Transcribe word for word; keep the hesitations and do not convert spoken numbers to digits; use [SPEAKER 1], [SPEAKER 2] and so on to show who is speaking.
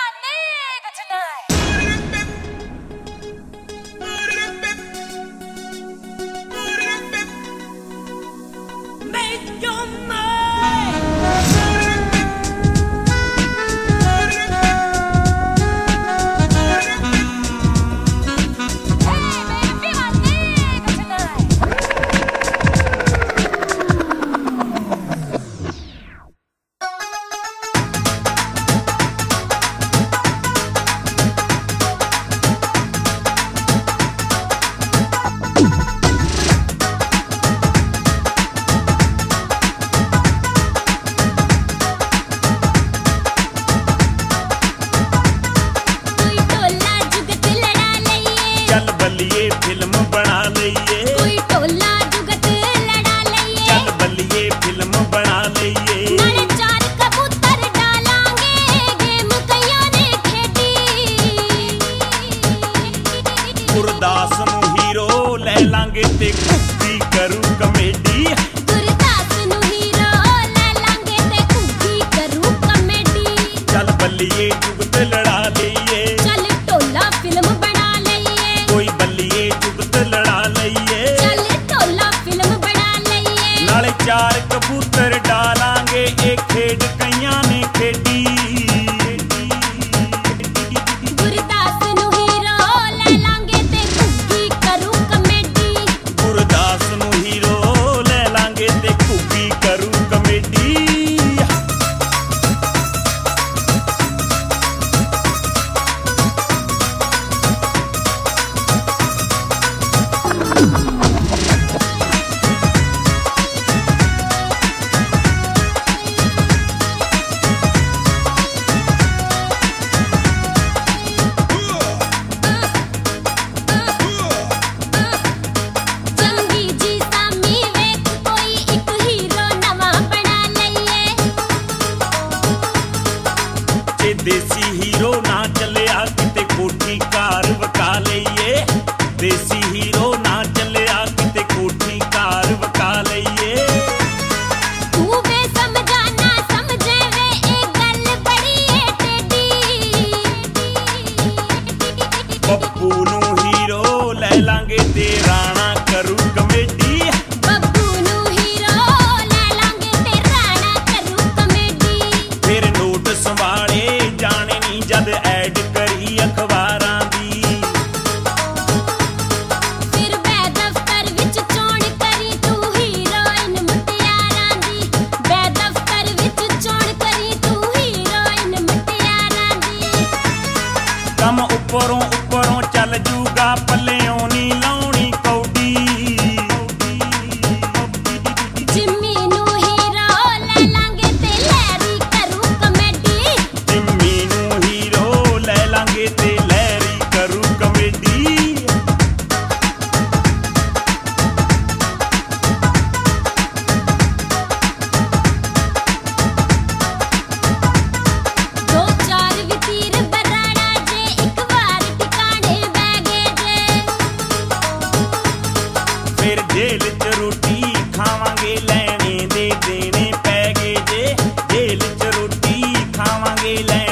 [SPEAKER 1] nigga tonight. Make your mind. Hey, baby, be my nigga tonight.
[SPEAKER 2] चल बल्लिए film बना लईए
[SPEAKER 1] कोई टोला जुगत लड़ा लईए
[SPEAKER 2] चल बल्लिए फिल्म बना लईए
[SPEAKER 1] नाले चार कबूतर डालांगे गेम कईयां ने खेडी
[SPEAKER 2] गुरदास नू हीरो ले लांगे ते कुप्पी करू कमेडी
[SPEAKER 1] गुरदास नू हीरो ले लांगे ते कुप्पी करू कमेडी
[SPEAKER 2] चल बल्लिए जुगत लड़ा लईए
[SPEAKER 1] चल टोला फिल्म बना लईए
[SPEAKER 2] कोई बल्लिए जुगत लड़ा लईए
[SPEAKER 1] चल टोला फिल्म बना लईए
[SPEAKER 2] नाले चार कबूतर डालांगे एक खेड कईयां ने खेडी
[SPEAKER 1] गुरदास नू हीरो ले लांगे ते कुप्पी करू कमेडी
[SPEAKER 2] गुरदास नू हीरो ले लांगे ते कुप्पी करू कमेडी
[SPEAKER 1] ਚੰਗੀ ਜੀ ਸਾਮੀ ਵੇਖ ਕੋਈ ਇੱਕ ਹੀਰੋ ਨਵਾਂ ਬਣਾ ਲਈਏ
[SPEAKER 2] ਜੇ ਦੇਸੀ ਹੀਰੋ ਨਾ ਚੱਲਿਆ ਕਿਤੇ ਕੋਠੀ ਕਾਰ ਵਕਾ ਲਈਏ ਦੇਸੀ ਹੀਰੋ ਨਾ ਚੱਲਿਆ ਕਿਤੇ ਕੋਠੀ ਕਾਰ ਵਕਾ ਲਈਏ
[SPEAKER 1] ਤੂੰ ਵੇ ਸਮਝਾਣਾ ਸਮਝੇ ਵੇ ਇਹ ਗੱਲ ਬੜੀ ਏ ਟੇਡੀ
[SPEAKER 2] ਬੱਬੂ ਨੂੰ ਹੀਰੋ ਲੈ ਲਾਂਗੇ ਤੇ ਰਾਣਾ ਕਰੂ ਕਮੇਡੀ
[SPEAKER 1] ਬੱਬੂ ਨੂੰ ਹੀਰੋ ਲੈ ਲਾਂਗੇ ਤੇ ਰਾਣਾ ਕਰੂ ਕਮੇਡੀ
[SPEAKER 2] ਫਿਰ ਨੋਟ ਸੰਭਾਲੇ ਜਾਣੇ ਨਹੀਂ ਜਦ ਐਡ ਕਰੀ ਅਖਬਾਰਾਂ ਦੀ
[SPEAKER 1] ਫਿਰ ਬੈ ਦਫ਼ਤਰ ਵਿੱਚ ਚੋਣ ਕਰੀ ਤੂੰ ਹੀਰੋਇਨ ਮੁਟਿਆਰਾਂ ਦੀ ਬੈ ਦਫ਼ਤਰ ਵਿੱਚ ਚੋਣ ਕਰੀ ਤੂੰ ਹੀਰੋਇਨ ਮੁਟਿਆਰਾਂ ਦੀ
[SPEAKER 2] ਕੰਮ ਉੱਪਰੋਂ ਉੱਪਰੋਂ ਚੱਲ ਜੂਗਾ ਪੱਲਿਓਂ ਨੀ ਲਾਉਣੀ ਕੌਡੀ
[SPEAKER 1] ਜਿੰਮੀ ਨੂੰ ਹੀਰੋ ਲੈ ਲਾਂਗੇ ਤੇ ਲੈਰੀ ਕਰੂ ਕਮੇਡੀ
[SPEAKER 2] ਜਿੰਮੀ ਨੂੰ ਹੀਰੋ ਲੈ ਲਾਂਗੇ ਤੇ ਲਹਿਰੀ ਕਰੂ ਕਮੇਡੀ
[SPEAKER 1] ਦੋ ਚਾਰ ਵਤੀਰ ਬਰਾੜਾ ਜੇ ਇੱਕ ਵਾਰ ਟਿਕਾਣੇ ਬਹਿ ਗਏ ਜੇ
[SPEAKER 2] ਫਿਰ ਜੇਲ੍ਹ 'ਚ ਰੋਟੀ ਖਾਵਾਂਗੇ ਲੈਣੇ ਦੇ ਦੇਣੇ ਪੈ ਗਏ ਜੇ ਜੇਲ੍ਹ 'ਚ ਰੋਟੀ ਖਾਵਾਂਗੇ ਲੈਣੇ